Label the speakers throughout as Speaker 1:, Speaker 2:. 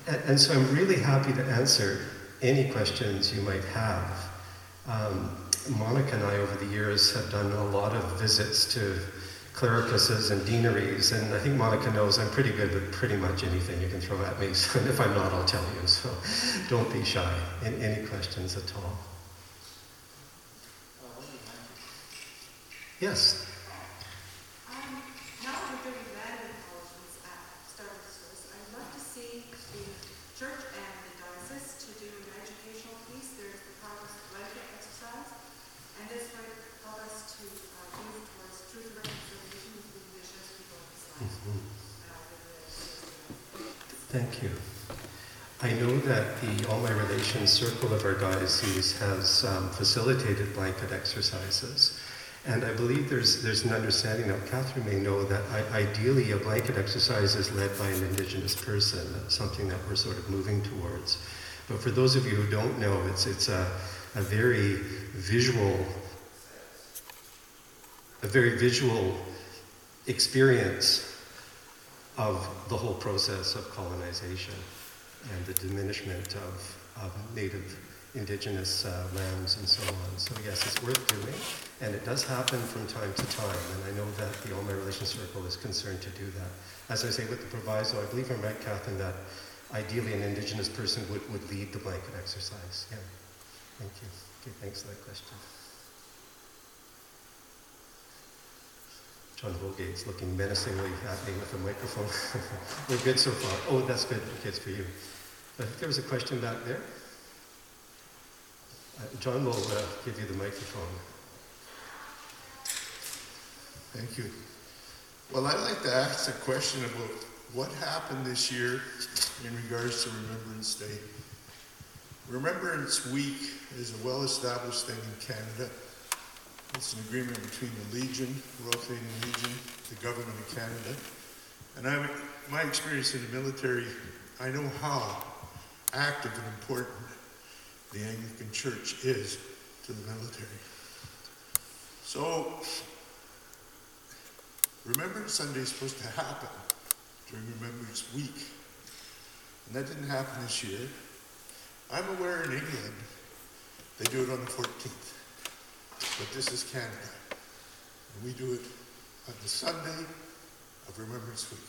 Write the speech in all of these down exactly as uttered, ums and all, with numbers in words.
Speaker 1: And, and so I'm really happy to answer any questions you might have. Um, Monica and I, over the years, have done a lot of visits to clericuses and deaneries, and I think Monica knows I'm pretty good with pretty much anything you can throw at me, so, and if I'm not, I'll tell you, so don't be shy. In, any questions at all? Yes?
Speaker 2: Um, now that we're doing land acknowledgements at the start of the service, I'd love to see the church and the diocese to do an educational piece. There's the Progress Blanket exercise, and this might help us to uh, move towards truth and reconciliation with the Indigenous people of this land.
Speaker 1: Mm-hmm.
Speaker 2: Uh,
Speaker 1: Thank you. I know that the All My Relations Circle of our diocese has um, facilitated blanket exercises. And I believe there's there's an understanding now, Catherine may know, that I, ideally a blanket exercise is led by an Indigenous person. That's something that we're sort of moving towards. But for those of you who don't know, it's it's a, a very visual, a very visual experience of the whole process of colonization and the diminishment of, of native Indigenous uh, lands and so on. So yes, it's worth doing, and it does happen from time to time, and I know that the All My Relations Circle is concerned to do that. As I say, with the proviso, I believe I'm right, Catherine, that ideally an Indigenous person would, would lead the blanket exercise. Yeah, thank you. Okay, thanks for that question. John Holgate's looking menacingly at me with a microphone. We're good so far. Oh, that's good. Okay, it's for you. I think there was a question back there. Uh, John will uh, give you the microphone.
Speaker 3: Thank you. Well, I'd like to ask a question about what happened this year in regards to Remembrance Day. Remembrance Week is a well-established thing in Canada. It's an agreement between the Legion, Royal Canadian Legion, the Government of Canada. And I, my experience in the military, I know how active and important the Anglican Church is to the military. So, Remembrance Sunday is supposed to happen during Remembrance Week. And that didn't happen this year. I'm aware in England, they do it on the fourteenth. But this is Canada. And we do it on the Sunday of Remembrance Week.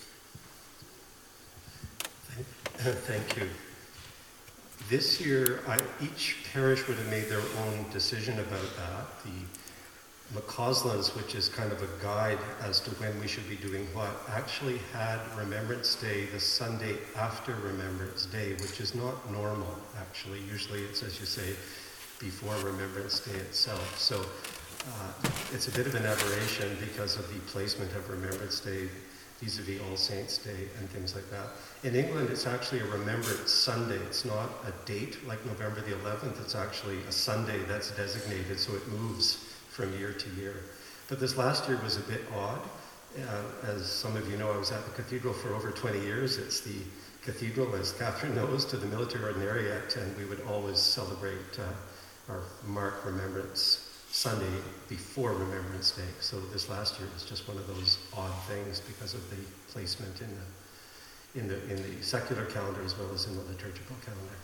Speaker 1: Thank, thank you. This year, I, each parish would have made their own decision about that. The McCauslins, which is kind of a guide as to when we should be doing what, actually had Remembrance Day the Sunday after Remembrance Day, which is not normal, actually. Usually it's, as you say, before Remembrance Day itself. So uh, it's a bit of an aberration because of the placement of Remembrance Day vis-a-vis All Saints' Day and things like that. In England, it's actually a Remembrance Sunday. It's not a date like November the eleventh. It's actually a Sunday that's designated, so it moves from year to year. But this last year was a bit odd. Uh, as some of you know, I was at the cathedral for over twenty years. It's the cathedral, as Catherine knows, to the military ordinariate, and we would always celebrate uh, our mark Remembrance Sunday before Remembrance Day. So this last year was just one of those odd things because of the placement in the in the in the secular calendar as well as in the liturgical calendar.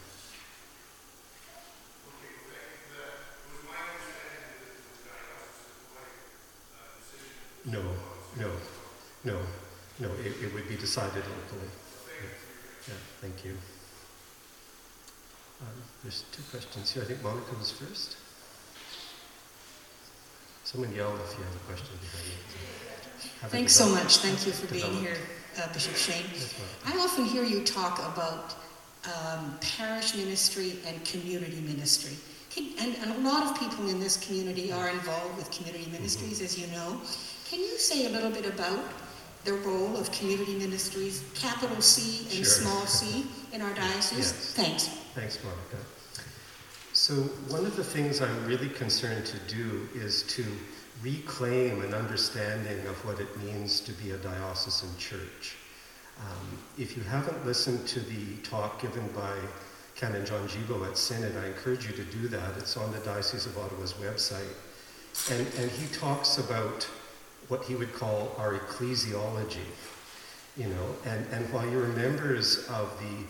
Speaker 3: Okay, that was my understanding that the diocese would like a decision.
Speaker 1: No, no, no, no. It, it would be decided locally. Yeah, yeah, thank you. Um, there's two questions here. I think Monica was first. Someone yell if you have a question behind you. Have
Speaker 2: Thanks so much. Thank you for being here, uh, Bishop Shane. I often hear you talk about um, parish ministry and community ministry. Can, and, and a lot of people in this community are involved with community ministries, mm-hmm. as you know. Can you say a little bit about the role of community ministries, capital C and
Speaker 1: sure.
Speaker 2: small c, in our diocese?
Speaker 1: Yes.
Speaker 2: Thanks.
Speaker 1: Thanks, Monica. So one of the things I'm really concerned to do is to reclaim an understanding of what it means to be a diocesan church. Um, if you haven't listened to the talk given by Canon John Gibo at Synod, I encourage you to do that. It's on the Diocese of Ottawa's website. And, and he talks about what he would call our ecclesiology, you know, and, and while you're members of the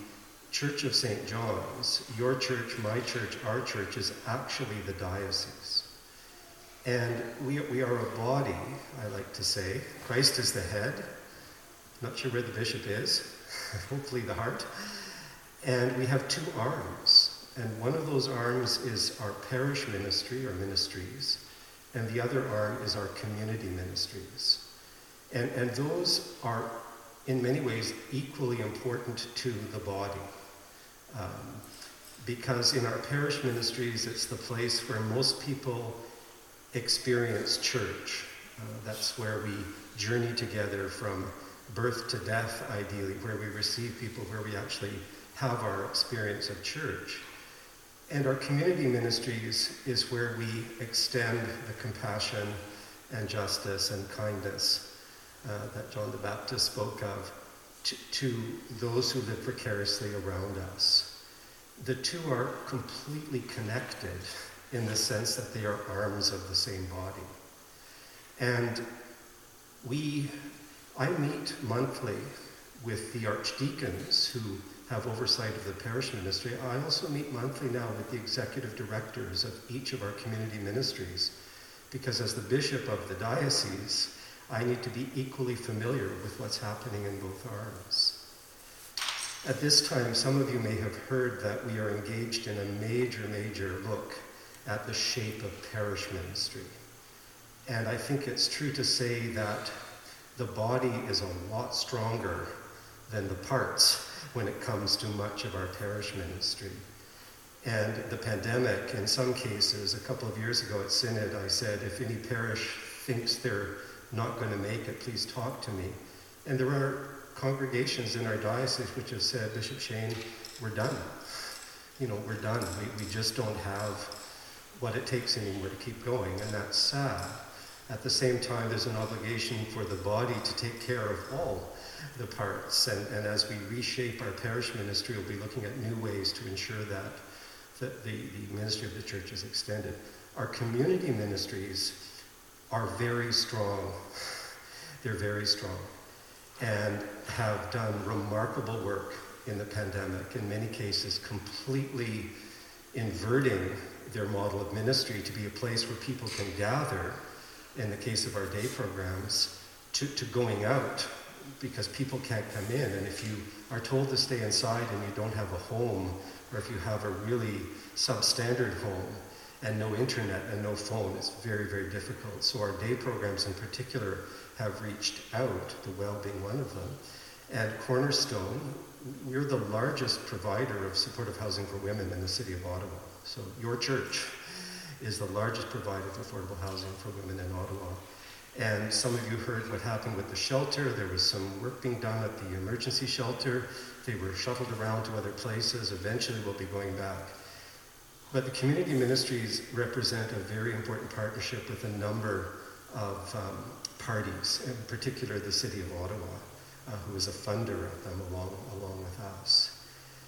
Speaker 1: Church of Saint John's, your church, my church, our church, is actually the diocese. And we, we are a body, I like to say. Christ is the head. Not sure where the bishop is. Hopefully the heart. And we have two arms. And one of those arms is our parish ministry, or ministries. And the other arm is our community ministries. And, and those are, in many ways, equally important to the body. Um, because in our parish ministries, it's the place where most people experience church. Uh, that's where we journey together from birth to death, ideally, where we receive people, where we actually have our experience of church. And our community ministries is where we extend the compassion and justice and kindness uh, that John the Baptist spoke of to, to those who live precariously around us. The two are completely connected in the sense that they are arms of the same body. And we, I meet monthly with the archdeacons who have oversight of the parish ministry. I also meet monthly now with the executive directors of each of our community ministries, because as the bishop of the diocese, I need to be equally familiar with what's happening in both arms. At this time, some of you may have heard that we are engaged in a major, major look at the shape of parish ministry. And I think it's true to say that the body is a lot stronger than the parts when it comes to much of our parish ministry. And the pandemic, in some cases, a couple of years ago at Synod, I said, if any parish thinks they're not going to make it, please talk to me. And there are congregations in our diocese which have said, Bishop Shane, we're done. You know, we're done. We, we just don't have what it takes anymore to keep going, and that's sad. At the same time, there's an obligation for the body to take care of all the parts, and, and as we reshape our parish ministry, we'll be looking at new ways to ensure that, that the, the ministry of the church is extended. Our community ministries are very strong. They're very strong, and have done remarkable work in the pandemic, in many cases completely inverting their model of ministry to be a place where people can gather, in the case of our day programs, to, to going out, because people can't come in. And if you are told to stay inside and you don't have a home, or if you have a really substandard home and no internet and no phone, it's very, very difficult. So our day programs in particular have reached out, the Well being one of them. And Cornerstone, we're the largest provider of supportive housing for women in the city of Ottawa. So your church is the largest provider of affordable housing for women in Ottawa. And some of you heard what happened with the shelter. There was some work being done at the emergency shelter. They were shuttled around to other places. Eventually we'll be going back. But the community ministries represent a very important partnership with a number of um, parties, in particular the City of Ottawa, uh, who is a funder of them along, along with us.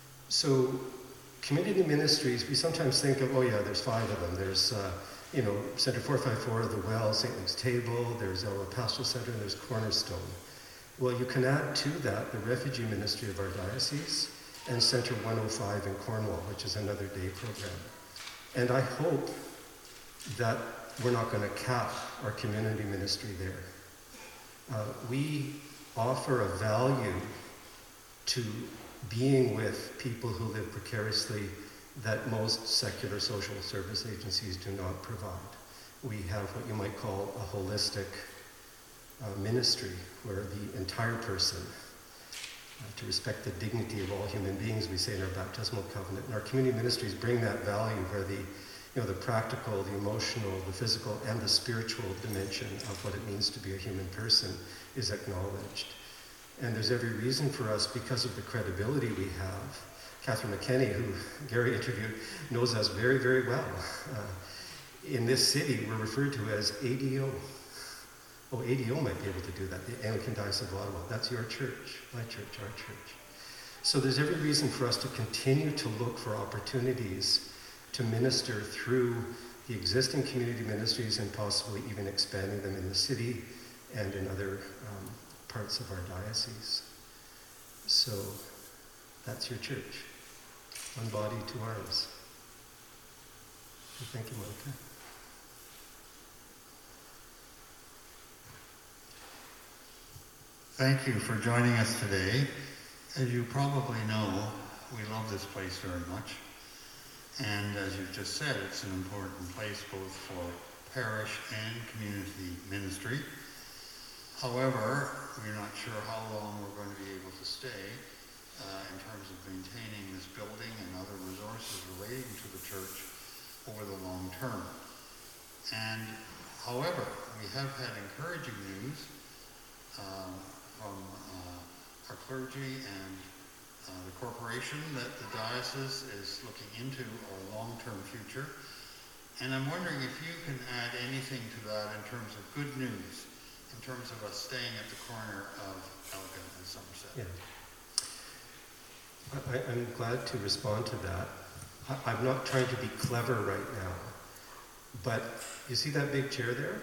Speaker 1: So community ministries, we sometimes think of, oh yeah, there's five of them. There's, uh, you know, Centre four five four, The Well, Saint Luke's Table, there's Elroy Pastoral Centre, and there's Cornerstone. Well, you can add to that the refugee ministry of our diocese and Centre one oh five in Cornwall, which is another day program. And I hope that we're not going to cap our community ministry there. Uh, we offer a value to being with people who live precariously that most secular social service agencies do not provide. We have what you might call a holistic uh, ministry, where the entire person, uh, to respect the dignity of all human beings, we say in our baptismal covenant, and our community ministries bring that value where the, you know, the practical, the emotional, the physical, and the spiritual dimension of what it means to be a human person is acknowledged. And there's every reason for us, because of the credibility we have. Catherine McKenney, who Gary interviewed, knows us very, very well. Uh, in this city, we're referred to as A D O. Oh, A D O might be able to do that, the Anglican Diocese of Ottawa. That's your church, my church, our church. So there's every reason for us to continue to look for opportunities to minister through the existing community ministries and possibly even expanding them in the city and in other um, parts of our diocese. So that's your church. One body, two arms. Thank you, Monica.
Speaker 4: Thank you for joining us today. As you probably know, we love this place very much. And as you've just said, it's an important place both for parish and community ministry. However, we're not sure how long we're going to be able to stay uh, in terms of maintaining this building and other resources relating to the church over the long term. And however, we have had encouraging news um, from uh, our clergy and uh, the corporation that the diocese is looking into our long-term future. And I'm wondering if you can add anything to that in terms of good news, in terms of us staying at the corner of Elgin and Somerset.
Speaker 1: Yeah. I, I'm glad to respond to that. I, I'm not trying to be clever right now, but you see that big chair there?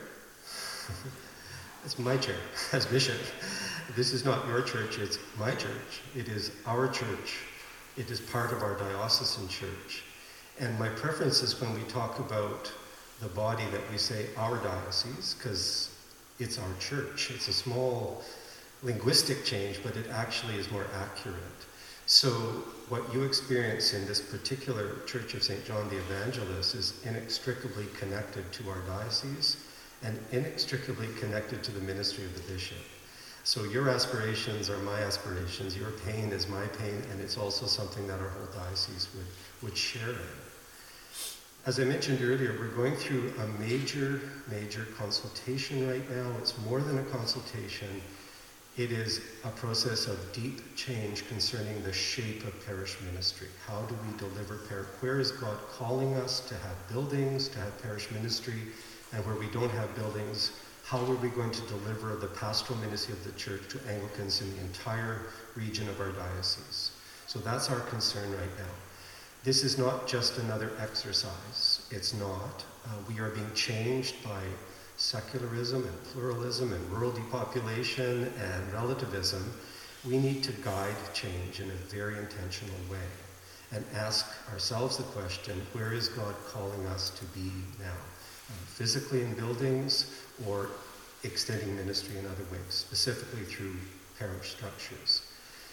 Speaker 1: It's my chair as bishop. This is not your church, it's my church. It is our church. It is part of our diocesan church. And my preference is when we talk about the body that we say our diocese, because it's our church. It's a small linguistic change, but it actually is more accurate. So what you experience in this particular Church of Saint John the Evangelist is inextricably connected to our diocese and inextricably connected to the ministry of the bishop. So your aspirations are my aspirations, your pain is my pain, and it's also something that our whole diocese would, would share in. As I mentioned earlier, we're going through a major, major consultation right now. It's more than a consultation. It is a process of deep change concerning the shape of parish ministry. How do we deliver parish? Where is God calling us to have buildings, to have parish ministry? And where we don't have buildings, how are we going to deliver the pastoral ministry of the church to Anglicans in the entire region of our diocese? So that's our concern right now. This is not just another exercise. It's not. Uh, we are being changed by secularism and pluralism and rural depopulation and relativism. We need to guide change in a very intentional way and ask ourselves the question, where is God calling us to be now? Uh, physically in buildings or extending ministry in other ways, specifically through parish structures.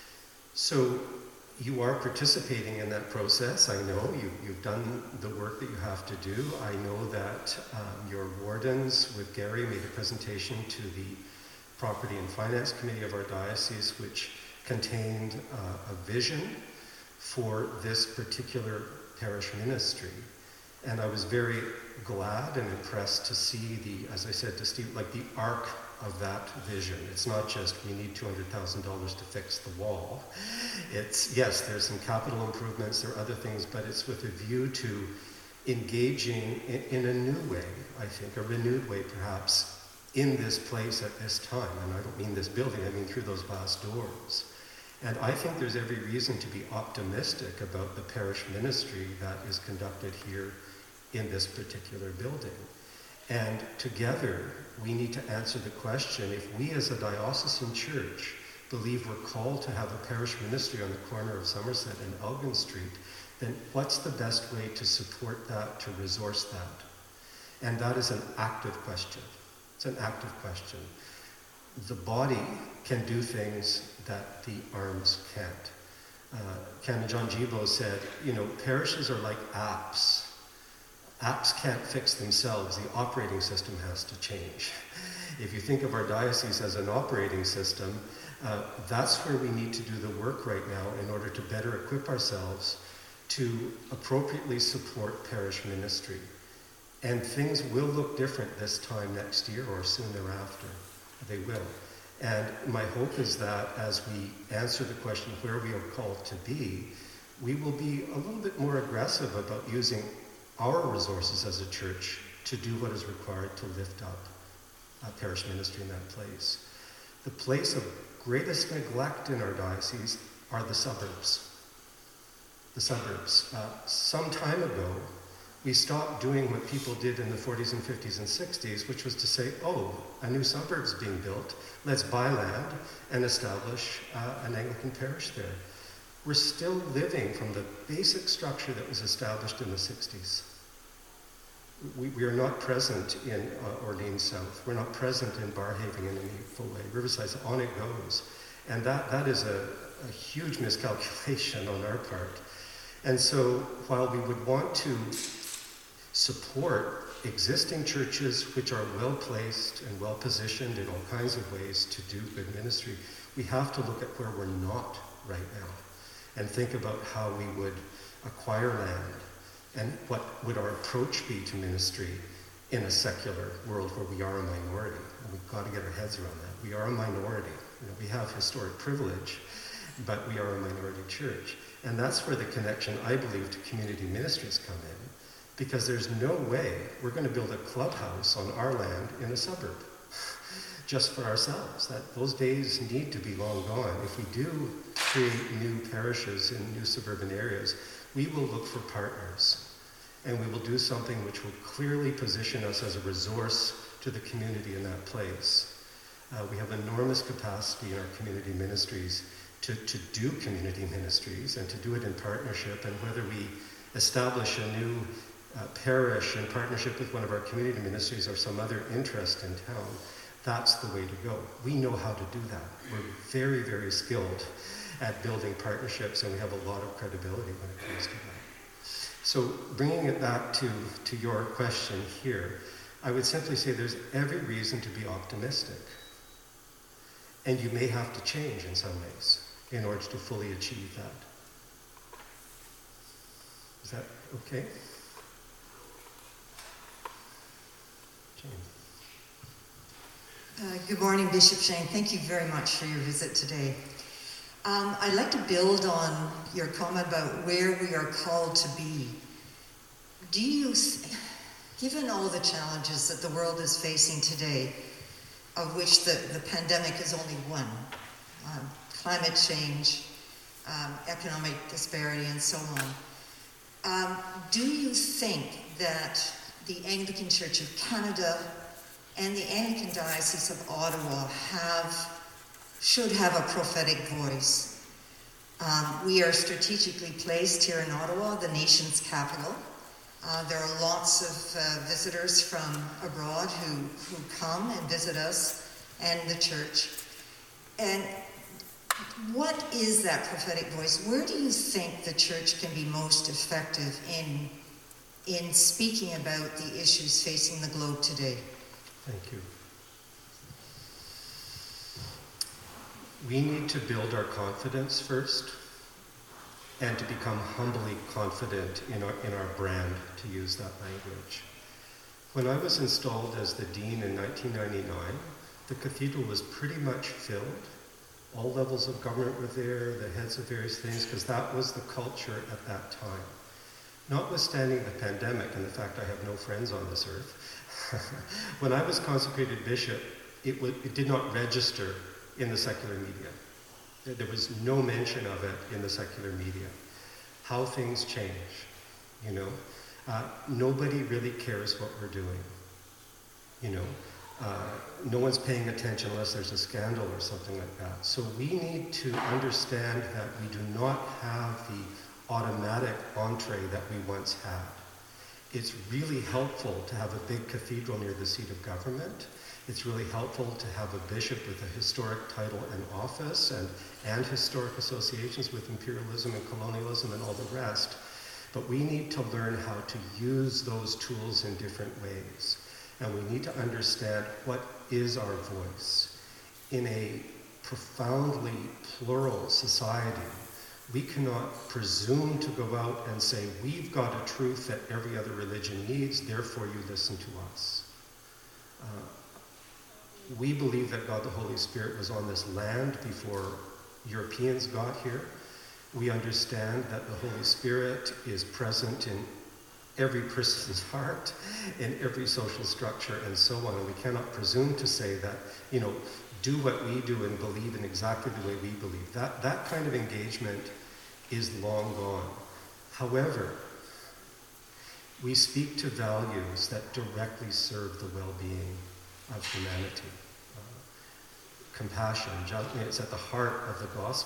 Speaker 1: So you are participating in that process. I know you, you've done the work that you have to do. I know that um, your wardens with Gary made a presentation to the Property and Finance Committee of our diocese, which contained uh, a vision for this particular parish ministry. And I was very glad and impressed to see the, as I said to Steve, like the arc of that vision. It's not just we need two hundred thousand dollars to fix the wall. It's, yes, there's some capital improvements, there are other things, but it's with a view to engaging in, in a new way, I think, a renewed way perhaps, in this place at this time. And I don't mean this building, I mean through those glass doors. And I think there's every reason to be optimistic about the parish ministry that is conducted here in this particular building. And together, we need to answer the question, if we as a diocesan church believe we're called to have a parish ministry on the corner of Somerset and Elgin Street, then what's the best way to support that, to resource that? And that is an active question. It's an active question. The body can do things that the arms can't. Uh, Canon John Gibo said, you know, parishes are like apps. Apps can't fix themselves. The operating system has to change. If you think of our diocese as an operating system, uh, that's where we need to do the work right now in order to better equip ourselves to appropriately support parish ministry. And things will look different this time next year or soon thereafter. They will. And my hope is that as we answer the question of where we are called to be, we will be a little bit more aggressive about using our resources as a church to do what is required to lift up uh, parish ministry in that place. The place of greatest neglect in our diocese are the suburbs. The suburbs. Uh, some time ago, we stopped doing what people did in the forties and fifties and sixties, which was to say, oh, a new suburb's being built, let's buy land and establish uh, an Anglican parish there. We're still living from the basic structure that was established in the sixties. We, we are not present in uh, Orleans South. We're not present in Barhaven in any full way. Riverside, on it goes. And that, that is a, a huge miscalculation on our part. And so while we would want to support existing churches which are well-placed and well-positioned in all kinds of ways to do good ministry, we have to look at where we're not right now and think about how we would acquire land and what would our approach be to ministry in a secular world where we are a minority. And we've got to get our heads around that. We are a minority. You know, we have historic privilege, but we are a minority church. And that's where the connection, I believe, to community ministries come in, because there's no way we're going to build a clubhouse on our land in a suburb just for ourselves. That those days need to be long gone. If we do create new parishes in new suburban areas, we will look for partners, and we will do something which will clearly position us as a resource to the community in that place. Uh, we have enormous capacity in our community ministries to, to do community ministries and to do it in partnership, and whether we establish a new uh, parish in partnership with one of our community ministries or some other interest in town, that's the way to go. We know how to do that. We're very, very skilled at building partnerships, and we have a lot of credibility when it comes to that. So bringing it back to, to your question here, I would simply say there's every reason to be optimistic. And you may have to change in some ways in order to fully achieve that. Is that okay? Jane.
Speaker 5: Uh, good morning, Bishop Shane. Thank you very much for your visit today. Um, I'd like to build on your comment about where we are called to be. Do you, given all the challenges that the world is facing today, of which the, the pandemic is only one, um, climate change, um, economic disparity, and so on, um, do you think that the Anglican Church of Canada and the Anglican Diocese of Ottawa have, should have a prophetic voice? Um, we are strategically placed here in Ottawa, the nation's capital. Uh, there are lots of uh, visitors from abroad who, who come and visit us and the church. And what is that prophetic voice? Where do you think the church can be most effective in, in speaking about the issues facing the globe today?
Speaker 1: Thank you. We need to build our confidence first, and to become humbly confident in our, in our brand, to use that language. When I was installed as the dean in nineteen ninety-nine, the cathedral was pretty much filled. All levels of government were there, the heads of various things, because that was the culture at that time. Notwithstanding the pandemic and the fact I have no friends on this earth, when I was consecrated bishop, it, w- it did not register in the secular media. There was no mention of it in the secular media. How things change, you know. Uh, nobody really cares what we're doing, you know. Uh, no one's paying attention unless there's a scandal or something like that. So we need to understand that we do not have the automatic entree that we once had. It's really helpful to have a big cathedral near the seat of government. It's really helpful to have a bishop with a historic title and office and, and historic associations with imperialism and colonialism and all the rest. But we need to learn how to use those tools in different ways. And we need to understand what is our voice. In a profoundly plural society, we cannot presume to go out and say, we've got a truth that every other religion needs, therefore you listen to us. Uh, we believe that God the Holy Spirit was on this land before Europeans got here. We understand that the Holy Spirit is present in every person's heart, in every social structure, and so on. And we cannot presume to say that, you know, do what we do and believe in exactly the way we believe. That, that kind of engagement is long gone. However, we speak to values that directly serve the well-being of humanity. Uh, compassion, just, it's at the heart of the gospel.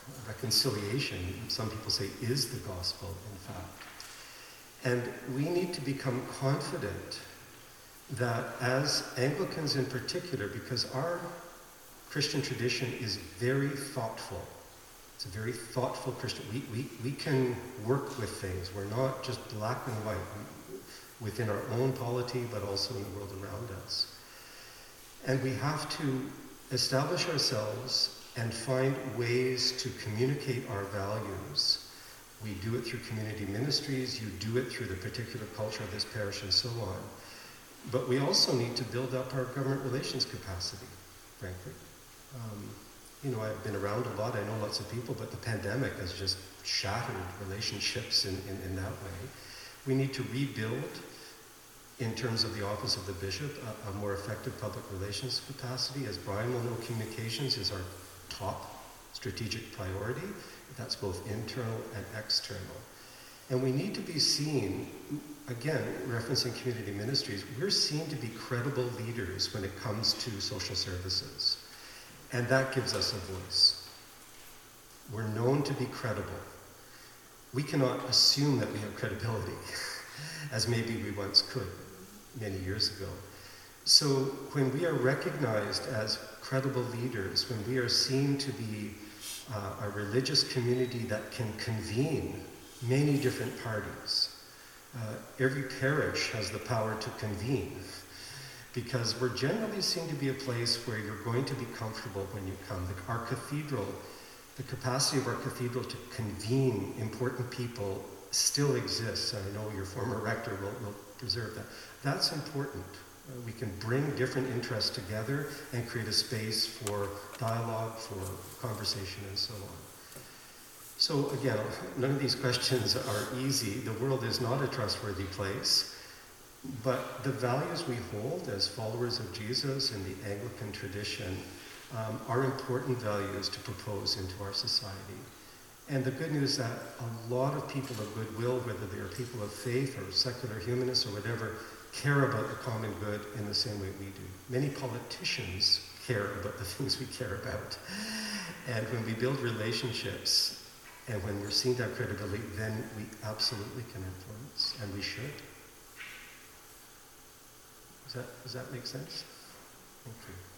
Speaker 1: reconciliation, some people say is the gospel, in fact. And we need to become confident that as Anglicans in particular, because our Christian tradition is very thoughtful. It's a very thoughtful Christian. We, we, we can work with things. We're not just black and white within our own polity, but also in the world around us. And we have to establish ourselves and find ways to communicate our values. We do it through community ministries. You do it through the particular culture of this parish and so on. But we also need to build up our government relations capacity, frankly. Um, you know, I've been around a lot, I know lots of people, but the pandemic has just shattered relationships in, in, in that way. We need to rebuild, in terms of the office of the bishop, a, a more effective public relations capacity. As Brian will know, communications is our top strategic priority. That's both internal and external. And we need to be seen, again, referencing community ministries, we're seen to be credible leaders when it comes to social services. And that gives us a voice. We're known to be credible. We cannot assume that we have credibility, as maybe we once could many years ago. So when we are recognized as credible leaders, when we are seen to be uh, a religious community that can convene many different parties, uh, every parish has the power to convene, because we're generally seen to be a place where you're going to be comfortable when you come. The, our cathedral, the capacity of our cathedral to convene important people still exists, and I know your former rector will, will preserve that. That's important. Uh, we can bring different interests together and create a space for dialogue, for conversation, and so on. So again, none of these questions are easy. The world is not a trustworthy place. But the values we hold as followers of Jesus in the Anglican tradition um, are important values to propose into our society. And the good news is that a lot of people of goodwill, whether they are people of faith or secular humanists or whatever, care about the common good in the same way we do. Many politicians care about the things we care about. And when we build relationships and when we're seen to have credibility, then we absolutely can influence, and we should. Does that, does that make sense? Thank you.